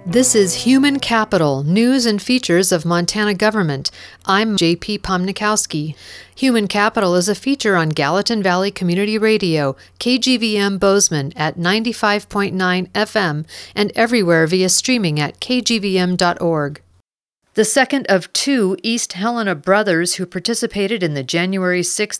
This is Human Capital, News and Features of Montana Government. I'm J.P. Pomnikowski. Human Capital is a feature on Gallatin Valley Community Radio, KGVM Bozeman at 95.9 FM and everywhere via streaming at kgvm.org. The second of two East Helena brothers who participated in the January 6,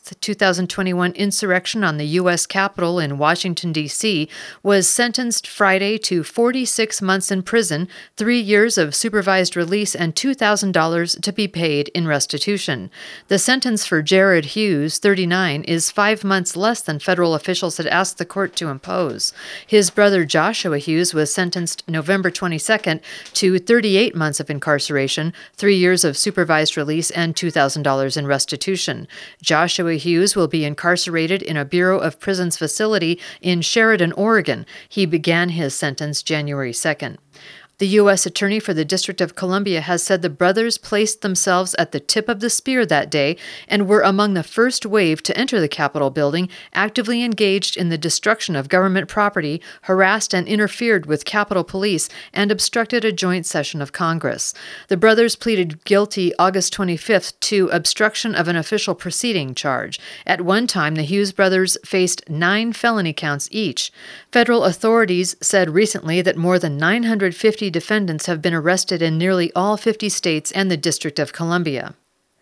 2021 insurrection on the U.S. Capitol in Washington, D.C., was sentenced Friday to 46 months in prison, 3 years of supervised release, and $2,000 to be paid in restitution. The sentence for Jared Hughes, 39, is 5 months less than federal officials had asked the court to impose. His brother Joshua Hughes was sentenced November 22 to 38 months of incarceration, 3 years of supervised release, and $2,000 in restitution. Joshua Hughes will be incarcerated in a Bureau of Prisons facility in Sheridan, Oregon. He began his sentence January 2nd. The U.S. Attorney for the District of Columbia has said the brothers placed themselves at the tip of the spear that day and were among the first wave to enter the Capitol building, actively engaged in the destruction of government property, harassed and interfered with Capitol Police, and obstructed a joint session of Congress. The brothers pleaded guilty August 25th to obstruction of an official proceeding charge. At one time, the Hughes brothers faced 9 felony counts each. Federal authorities said recently that more than 950 defendants have been arrested in nearly all 50 states and the District of Columbia.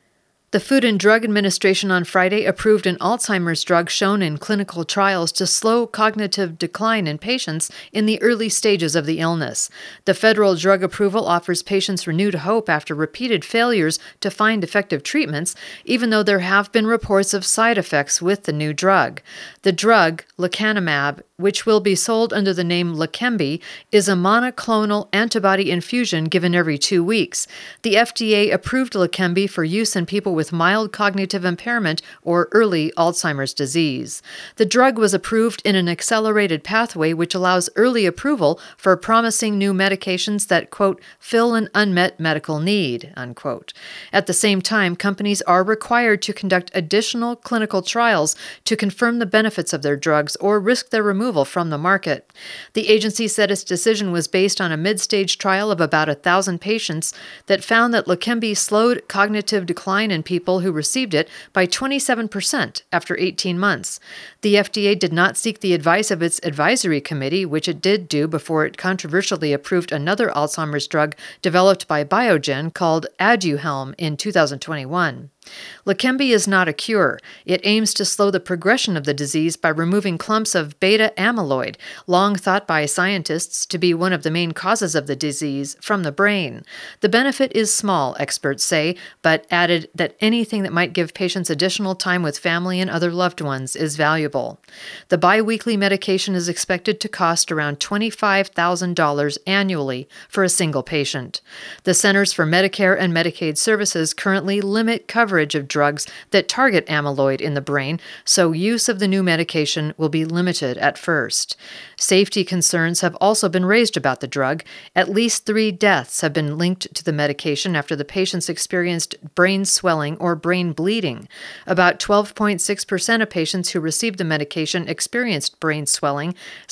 The Food and Drug Administration on Friday approved an Alzheimer's drug shown in clinical trials to slow cognitive decline in patients in the early stages of the illness. The federal drug approval offers patients renewed hope after repeated failures to find effective treatments, even though there have been reports of side effects with the new drug. The drug, lecanemab, which will be sold under the name Leqembi, is a monoclonal antibody infusion given every 2 weeks. The FDA approved Leqembi for use in people with mild cognitive impairment or early Alzheimer's disease. The drug was approved in an accelerated pathway which allows early approval for promising new medications that, quote, fill an unmet medical need, unquote. At the same time, companies are required to conduct additional clinical trials to confirm the benefits of their drugs or risk their removal from the market. The agency said its decision was based on a mid-stage trial of about 1,000 patients that found that Leqembi slowed cognitive decline in people who received it by 27% after 18 months. The FDA did not seek the advice of its advisory committee, which it did do before it controversially approved another Alzheimer's drug developed by Biogen called Aduhelm in 2021. Leqembi is not a cure. It aims to slow the progression of the disease by removing clumps of beta amyloid, long thought by scientists to be one of the main causes of the disease, from the brain. The benefit is small, experts say, but added that anything that might give patients additional time with family and other loved ones is valuable. The biweekly medication is expected to cost around $25,000 annually for a single patient. The Centers for Medicare and Medicaid Services currently limit coverage of drugs that target amyloid in the brain, so use of the new medication will be limited at first. Safety concerns have also been raised about the drug. At least 3 deaths have been linked to the medication after the patients experienced brain swelling or brain bleeding. About 12.6% of patients who received the medication experienced brain swelling.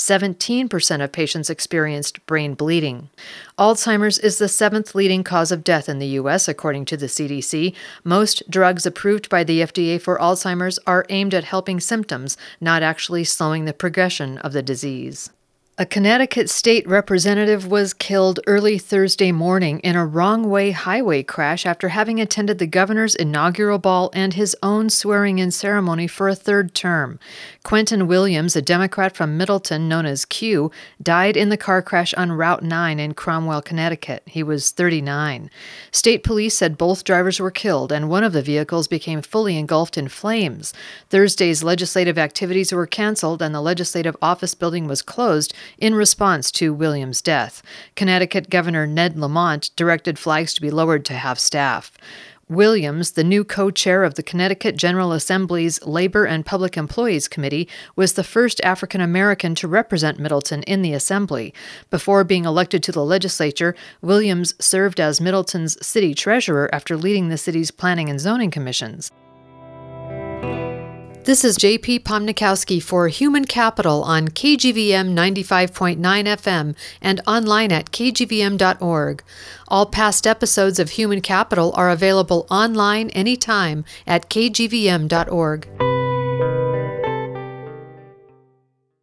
17% of patients experienced brain bleeding. Alzheimer's is the 7th leading cause of death in the U.S., according to the CDC. Most drugs approved by the FDA for Alzheimer's are aimed at helping symptoms, not actually slowing the progression of the disease. A Connecticut state representative was killed early Thursday morning in a wrong-way highway crash after having attended the governor's inaugural ball and his own swearing-in ceremony for a 3rd term. Quentin Williams, a Democrat from Middleton known as Q, died in the car crash on Route 9 in Cromwell, Connecticut. He was 39. State police said both drivers were killed and one of the vehicles became fully engulfed in flames. Thursday's legislative activities were canceled and the legislative office building was closed in response to Williams' death. Connecticut Governor Ned Lamont directed flags to be lowered to half-staff. Williams, the new co-chair of the Connecticut General Assembly's Labor and Public Employees Committee, was the first African American to represent Middleton in the Assembly. Before being elected to the legislature, Williams served as Middleton's city treasurer after leading the city's planning and zoning commissions. This is JP Pomnikowski for Human Capital on KGVM 95.9 FM and online at kgvm.org. All past episodes of Human Capital are available online anytime at kgvm.org.